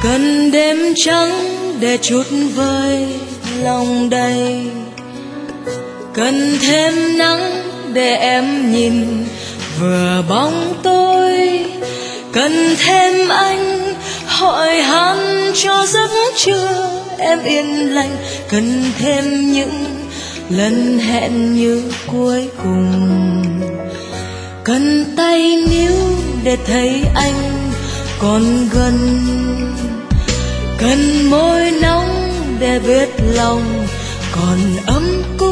cần đêm trắng để chút vơi lòng đầy, cần thêm nắng để em nhìn vừa bóng tôi, cần thêm anh hỏi han cho giấc trưa em yên lành, cần thêm những lần hẹn như cuối cùng, cần tay níu để thấy anh còn gần, cần môi nóng để biết lòng còn ấm cúng.